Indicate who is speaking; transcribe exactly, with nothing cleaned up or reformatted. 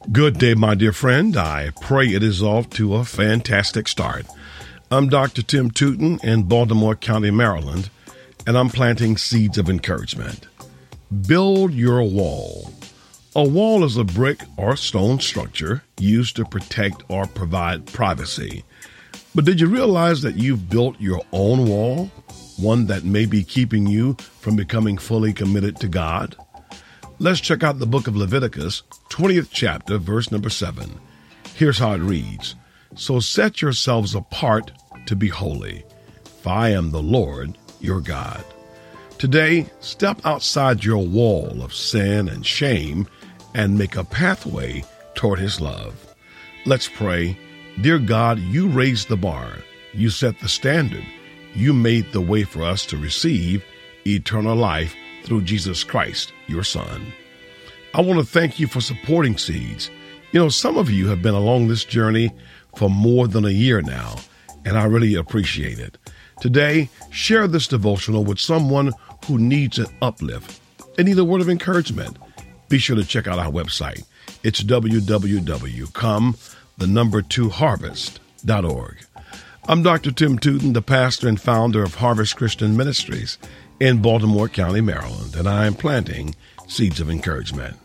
Speaker 1: Good day, my dear friend. I pray it is off to a fantastic start. I'm Doctor Tim Tootin in Baltimore County, Maryland, and I'm planting seeds of encouragement. Build your wall. A wall is a brick or stone structure used to protect or provide privacy. But did you realize that you've built your own wall, one that may be keeping you from becoming fully committed to God? Let's check out the book of Leviticus, twentieth chapter, verse number seven. Here's how it reads. So set yourselves apart to be holy, for I am the Lord your God. Today, step outside your wall of sin and shame and make a pathway toward his love. Let's pray. Dear God, you raised the bar. You set the standard. You made the way for us to receive eternal life through Jesus Christ, your Son. I want to thank you for supporting Seeds. You know, some of you have been along this journey for more than a year now, and I really appreciate it. Today, share this devotional with someone who needs an uplift and need a word of encouragement. Be sure to check out our website. It's w w w dot come the number two harvest dot org. I'm Doctor Tim Tootin, the pastor and founder of Harvest Christian Ministries in Baltimore County, Maryland, and I am planting seeds of encouragement.